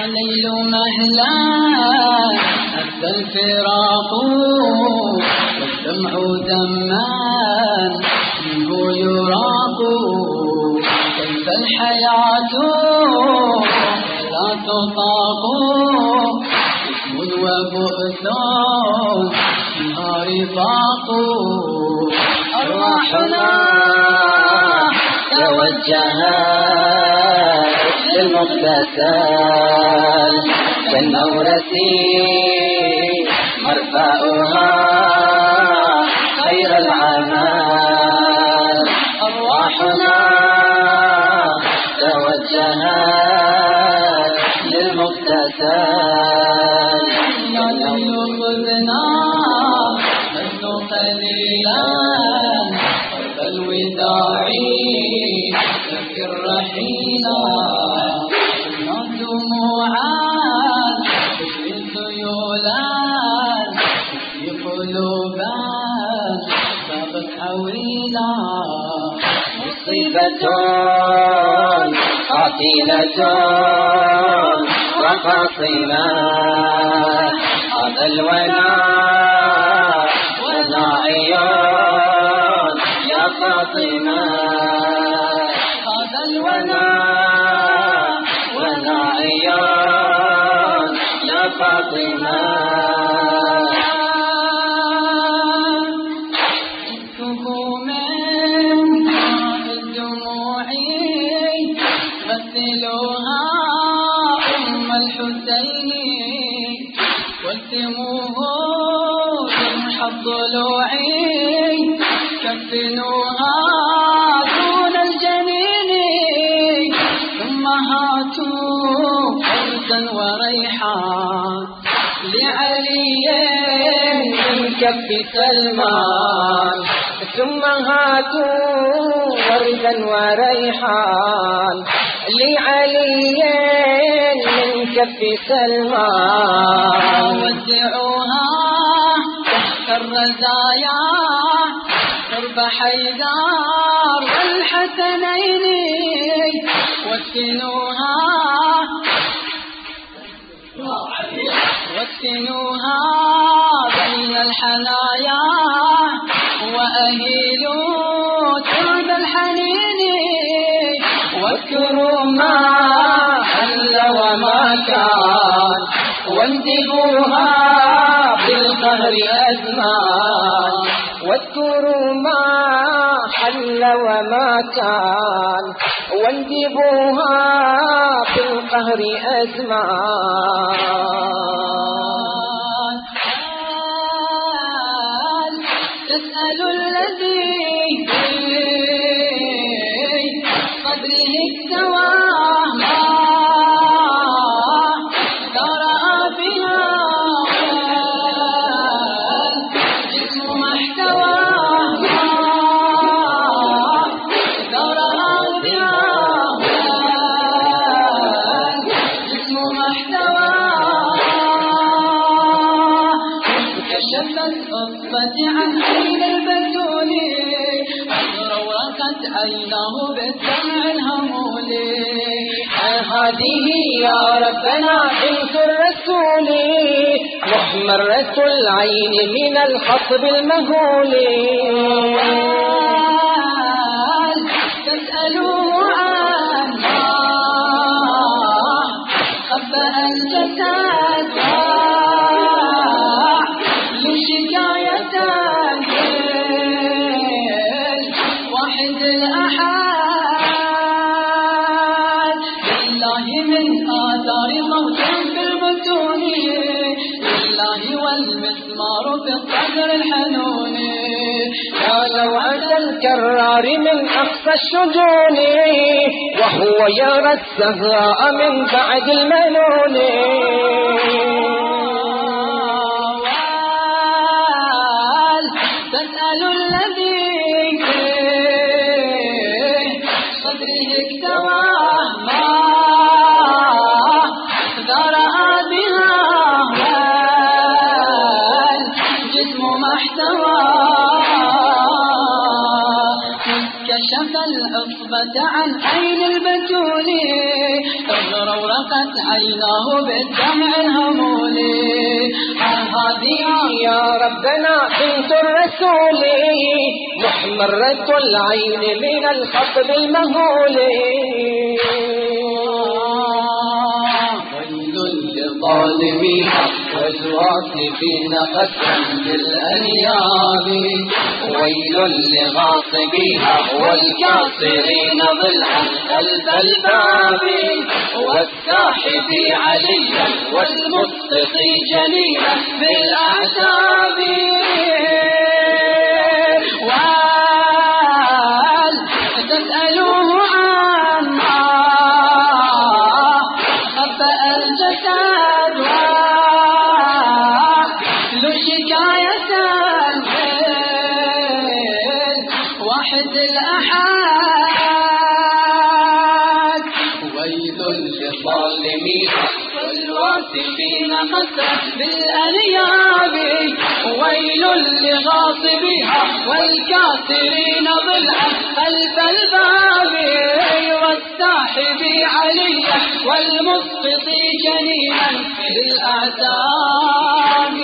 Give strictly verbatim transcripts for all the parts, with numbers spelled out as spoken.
ليل مهلا هز الفراق والدمع دما منه يراق كيف الحياة لا تطاق اسم وبؤس فيها رفاق أرواحنا توجهت للمغتسل كالنورة مرفأها خير العمل أرواحنا توجهت للمغتسل يا ليل خذنا نحن قليلا قرب الوداع ذكر رحيلا كنا دموعا تشفي سيولا تشفي قلوبا سابت حويلا مصيبة قاتلة وفاصلة هذا الولاء وناعي يا فاطمة هذا الولاء وناعي يا فاطمة مثلوها أم الحسين والتموه جرح الضلوع كفنوها دون الجنين ثم هاتوا وردا وريحان لعلي من كف سلمان ثم هاتوا وردا وريحان لعلي من كف سلمان ودعوها تحت الرزايا قرب حيدار والحسنين واسكنوها واسكنوها بين الحنايا وأهيلوا ترد الحنين واذكروا ما حل وما كان واندبوها بالقهر أزمان واذكروا ما حل وما كان واندبوها بالقهر أزمان تسأل الذي قدره اكتواه ما درأ بها الجسم ما احتواه درأ بها الجسم ما احتواه كشف الصفة عن عين البتول أغرقت عينه بالدمع الهمولي هذه يا ربنا بنت الرسول محمرة العين من الخطب المهول تسألوا عنها خبأ الجسد لشكاية واحد الأحد لله من آثار موت في البطون لله والمسمار في الصدر الحنون يا لوعة الكرار من أقصى الشجون وهو يرى السهراء من بعد المنون تسأل الذي صدره اكتواه ما درأ بها الجسم ما احتواه كشف العصبة عن عين البتول بقت عيناه بالدمع الهمولي. هذه يا ربنا بنت الرسول محمرة العين من الخطب المهول. ويل للظالمين والواصفين قسما بالأنياب. ويل لغاصبيها والكاسرين ضلعا خلف الباب. والساحب عليا والمسقط جليلا بالأعتاب. وتسألوه عما خبأ الجسد شكاية واحد الأحد. ويل للظالمين والواصفين قسما بالأنياب. ويل لغاصبها والكاسرين ضلعا خلف الباب. والساحب عليا والمسقط جنينا بالأعتاب.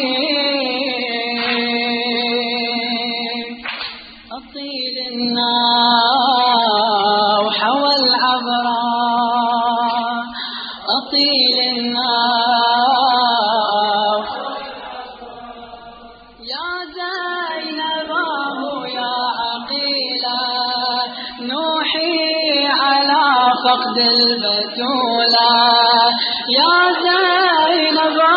أطيل الناوح والعبراء. أطيل الناوح يا زينباه يا عقيلة. نوحي على فقد البتولى يا زينب